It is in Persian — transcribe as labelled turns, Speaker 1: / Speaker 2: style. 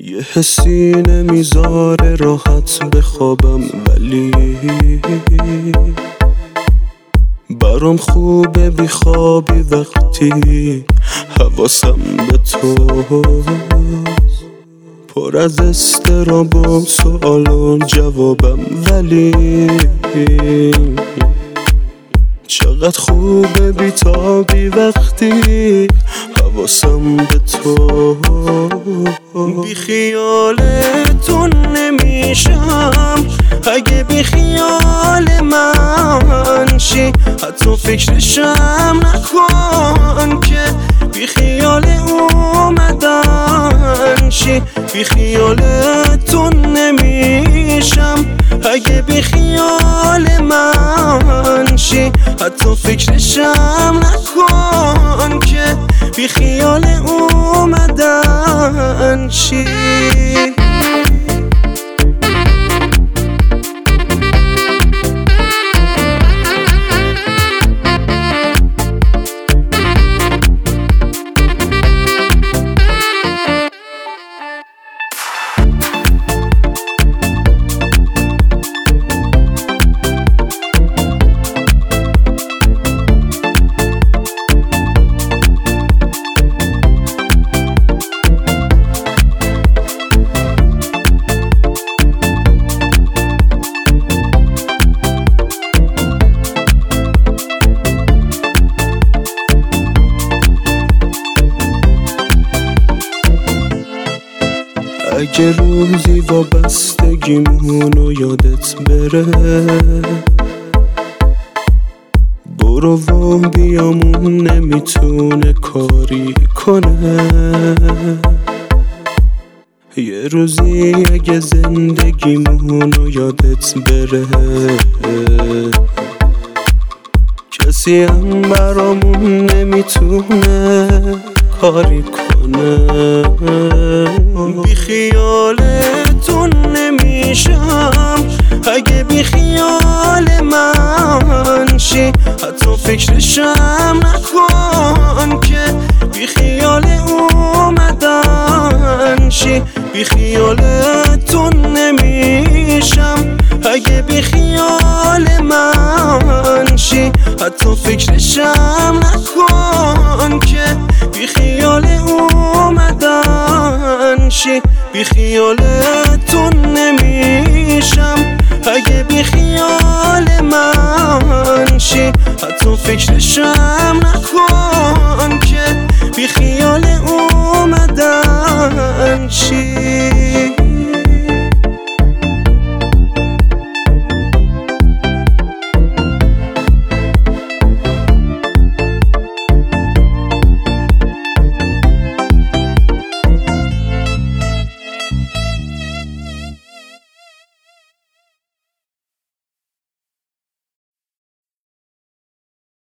Speaker 1: یه حسی نمیذاره راحت بخوابم، ولی برام خوبه بیخوابی وقتی حواسم به تو، پر از اضطراب و سوال و جوابم، ولی چقدر خوبه بیتابی وقتی حواسم به تو. بی خیالتون نمیشم اگه بی خیال من شی، حتی فکرشم نکن که بی خیال اومدن شی. بی خیالتون نمیشم اگه بی خیال من شی، حتی فکرشم نکن که بی خیال اومدن شی. اگه روزی وابستگیمونو یادت بره، برو و بیامون نمیتونه کاری کنه. یه روزی اگه زندگیمونو یادت بره، کسی هم برامون نمیتونه کاری کنه. بی خیالتون نمیشم اگه بی خیال من شی، حتی فکرشم نکن که بی خیال اومدن شی. بی خیالتون نمیشم اگه بی خیال من شی، حتی فکرشم نکن که بی خیال اومدن شی. بی خیالتون نمیشم اگه بی خیال من شی، حتی فکرشم نکن که بی خیال اومدن شی.